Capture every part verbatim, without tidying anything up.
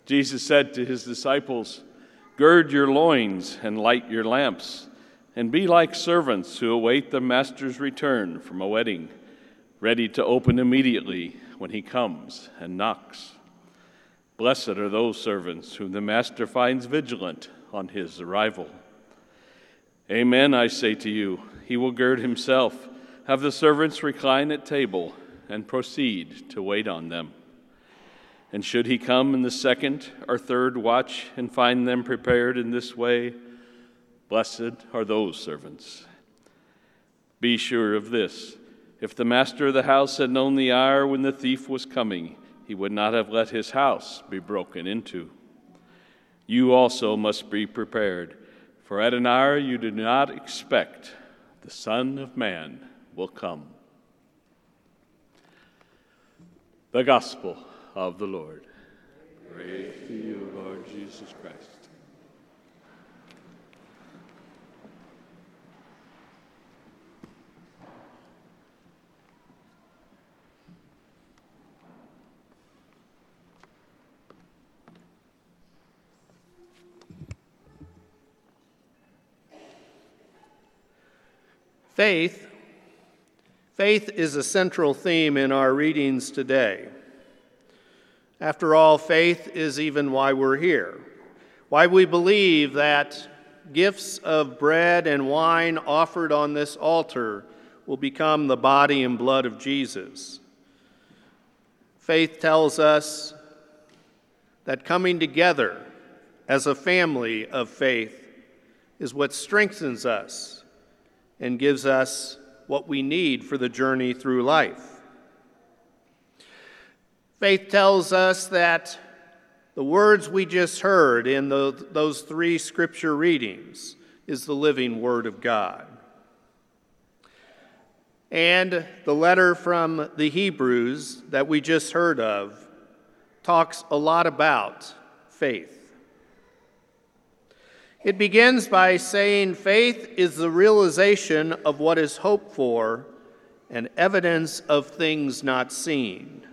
Jesus said to his disciples, "Gird your loins and light your lamps, and be like servants who await the master's return from a wedding, ready to open immediately when he comes and knocks. Blessed are those servants whom the master finds vigilant on his arrival. Amen, I say to you, he will gird himself, have the servants recline at table, and proceed to wait on them. And should he come in the second or third watch and find them prepared in this way, blessed are those servants. Be sure of this, if the master of the house had known the hour when the thief was coming, he would not have let his house be broken into. You also must be prepared, for at an hour you do not expect, the Son of Man will come." The Gospel of the Lord. Praise to you, Lord Jesus Christ. Faith. Faith is a central theme in our readings today. After all, faith is even why we're here, why we believe that gifts of bread and wine offered on this altar will become the body and blood of Jesus. Faith tells us that coming together as a family of faith is what strengthens us and gives us what we need for the journey through life. Faith tells us that the words we just heard in the, those three scripture readings is the living Word of God. And the letter from the Hebrews that we just heard of talks a lot about faith. It begins by saying faith is the realization of what is hoped for and evidence of things not seen.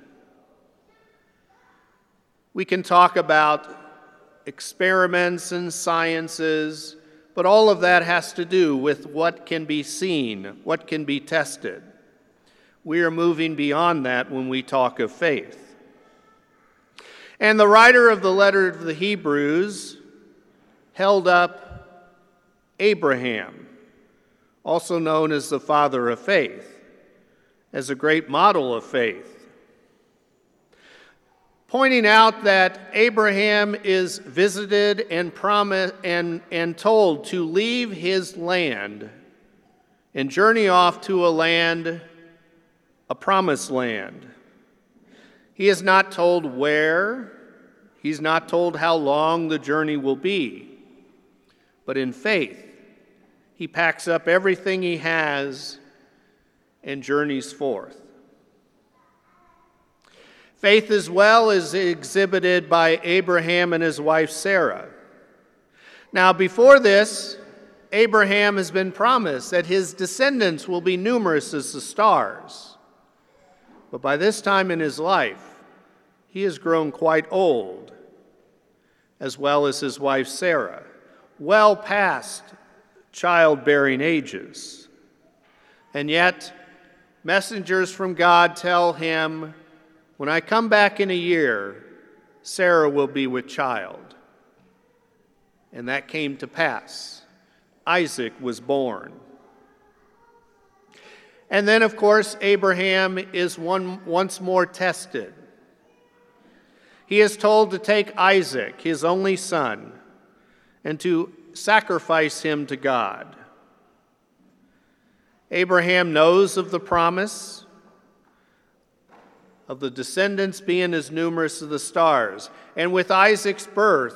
We can talk about experiments and sciences, but all of that has to do with what can be seen, what can be tested. We are moving beyond that when we talk of faith. And the writer of the letter to the Hebrews held up Abraham, also known as the father of faith, as a great model of faith, pointing out that Abraham is visited and promised and, and told to leave his land and journey off to a land, a promised land. He is not told where, he's not told how long the journey will be. But in faith, he packs up everything he has and journeys forth. Faith as well is exhibited by Abraham and his wife Sarah. Now, before this, Abraham has been promised that his descendants will be numerous as the stars. But by this time in his life, he has grown quite old, as well as his wife Sarah, well past childbearing ages. And yet, messengers from God tell him, when I come back in a year, Sarah will be with child. And that came to pass. Isaac was born. And then, of course, Abraham is one, once more tested. He is told to take Isaac, his only son, and to sacrifice him to God. Abraham knows of the promise of the descendants being as numerous as the stars. And with Isaac's birth,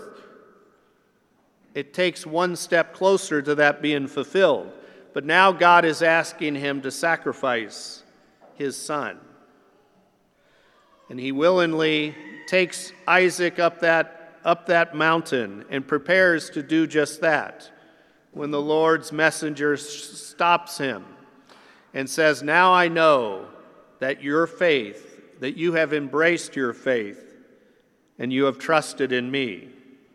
it takes one step closer to that being fulfilled. But now God is asking him to sacrifice his son. And he willingly takes Isaac up that up that mountain and prepares to do just that when the Lord's messenger stops him and says, "Now I know that your faith, that you have embraced your faith, and you have trusted in me.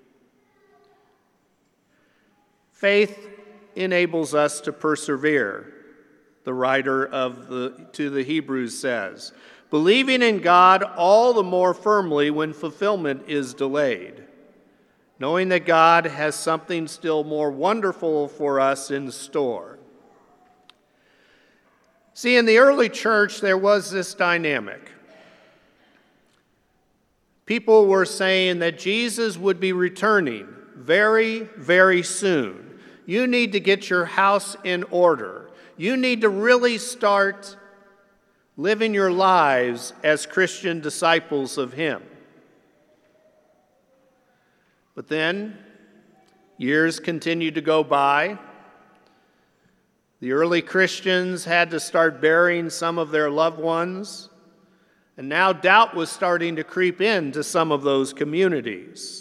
Faith enables us to persevere, the writer of the, to the Hebrews says, believing in God all the more firmly when fulfillment is delayed, knowing that God has something still more wonderful for us in store. See, in the early church, there was this dynamic. People were saying that Jesus would be returning very, very soon. You need to get your house in order. You need to really start living your lives as Christian disciples of Him. But then, years continued to go by. The early Christians had to start burying some of their loved ones, and now doubt was starting to creep into some of those communities.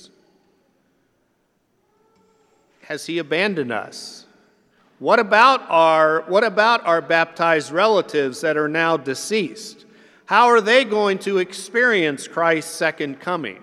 Has He abandoned us? What about our, what about our baptized relatives that are now deceased? How are they going to experience Christ's second coming?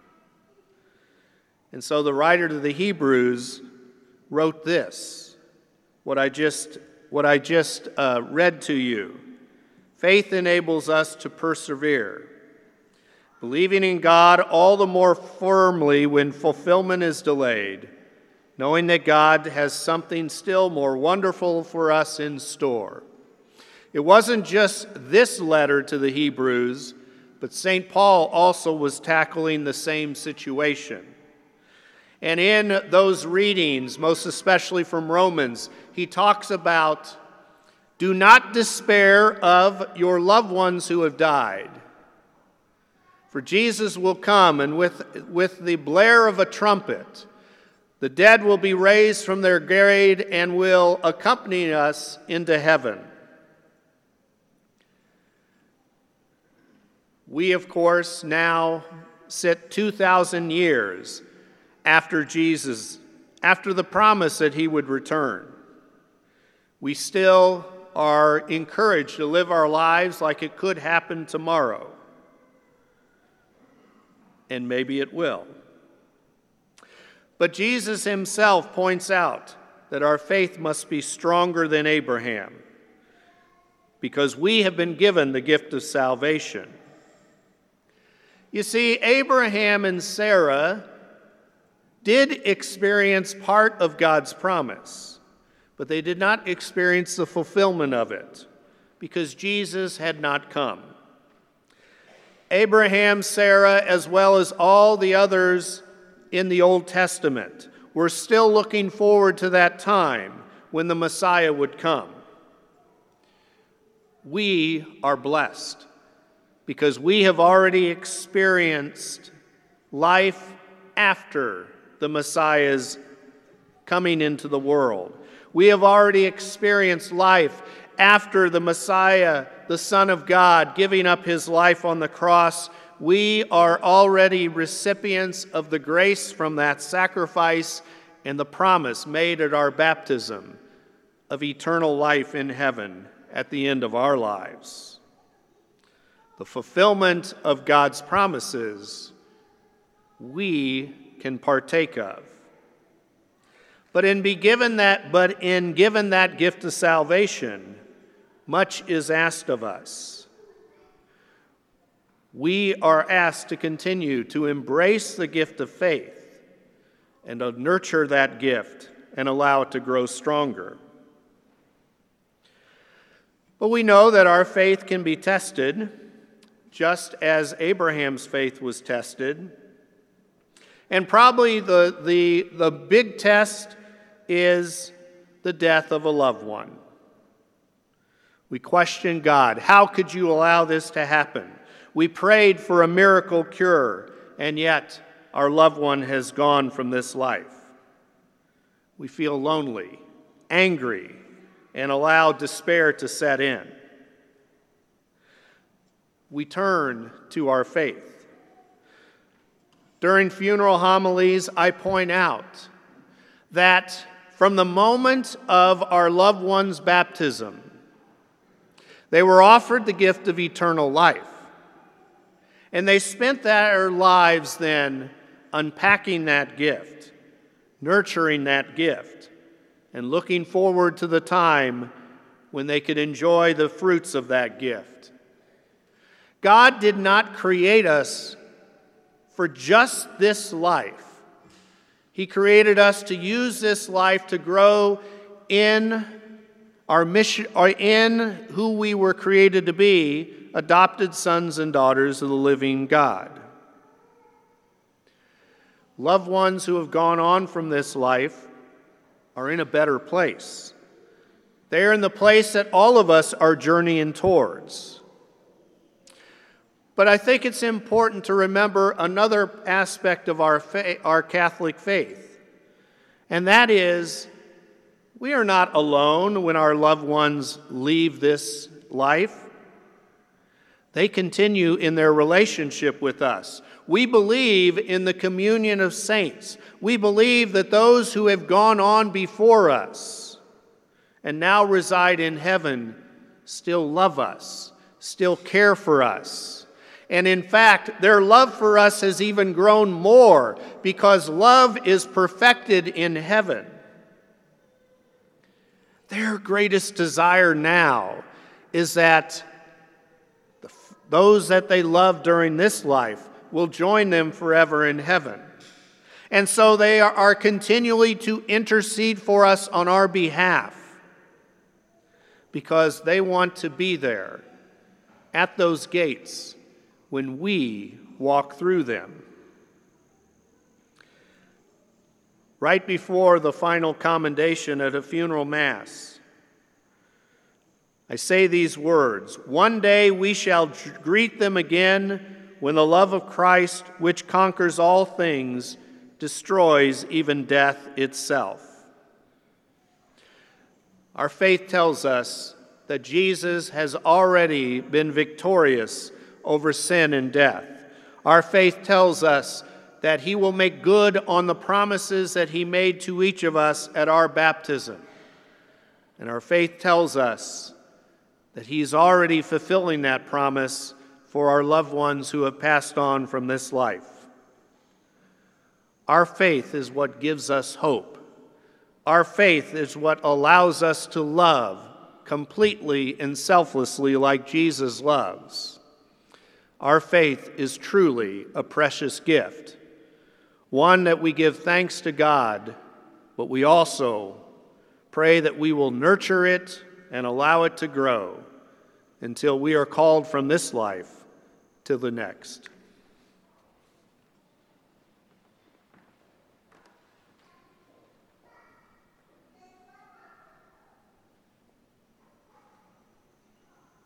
And so the writer to the Hebrews wrote this, what I just, what I just uh, read to you. Faith enables us to persevere, believing in God all the more firmly when fulfillment is delayed, knowing that God has something still more wonderful for us in store. It wasn't just this letter to the Hebrews, but Saint Paul also was tackling the same situation. And in those readings, most especially from Romans, he talks about, do not despair of your loved ones who have died. For Jesus will come, and with, with the blare of a trumpet, the dead will be raised from their grave and will accompany us into heaven. We, of course, now sit two thousand years after Jesus, after the promise that He would return. We still are encouraged to live our lives like it could happen tomorrow. And maybe it will. But Jesus Himself points out that our faith must be stronger than Abraham, because we have been given the gift of salvation. You see, Abraham and Sarah did experience part of God's promise, but they did not experience the fulfillment of it because Jesus had not come. Abraham, Sarah, as well as all the others in the Old Testament, were still looking forward to that time when the Messiah would come. We are blessed because we have already experienced life after the Messiah's coming into the world. We have already experienced life after the Messiah, the Son of God, giving up His life on the cross. We are already recipients of the grace from that sacrifice and the promise made at our baptism of eternal life in heaven at the end of our lives. The fulfillment of God's promises we can partake of. But in be given that, but in given that gift of salvation, much is asked of us. We are asked to continue to embrace the gift of faith and to nurture that gift and allow it to grow stronger. But we know that our faith can be tested, just as Abraham's faith was tested. And probably the, the, the big test is the death of a loved one. We question God. How could you allow this to happen? We prayed for a miracle cure, and yet our loved one has gone from this life. We feel lonely, angry, and allow despair to set in. We turn to our faith. During funeral homilies, I point out that from the moment of our loved one's baptism, they were offered the gift of eternal life. And they spent their lives then unpacking that gift, nurturing that gift, and looking forward to the time when they could enjoy the fruits of that gift. God did not create us for just this life. He created us to use this life to grow in our mission, or in who we were created to be, adopted sons and daughters of the living God. Loved ones who have gone on from this life are in a better place. They are in the place that all of us are journeying towards. But I think it's important to remember another aspect of our fa- our Catholic faith, and that is we are not alone when our loved ones leave this life. They continue in their relationship with us. We believe in the communion of saints. We believe that those who have gone on before us and now reside in heaven still love us, still care for us. And in fact, their love for us has even grown more because love is perfected in heaven. Their greatest desire now is that the, those that they love during this life will join them forever in heaven. And so they are, are continually to intercede for us on our behalf because they want to be there at those gates when we walk through them. Right before the final commendation at a funeral mass, I say these words: "One day we shall greet them again when the love of Christ, which conquers all things, destroys even death itself." Our faith tells us that Jesus has already been victorious over sin and death. Our faith tells us that he will make good on the promises that he made to each of us at our baptism. And our faith tells us that he's already fulfilling that promise for our loved ones who have passed on from this life. Our faith is what gives us hope. Our faith is what allows us to love completely and selflessly like Jesus loves. Our faith is truly a precious gift, one that we give thanks to God, but we also pray that we will nurture it and allow it to grow until we are called from this life to the next.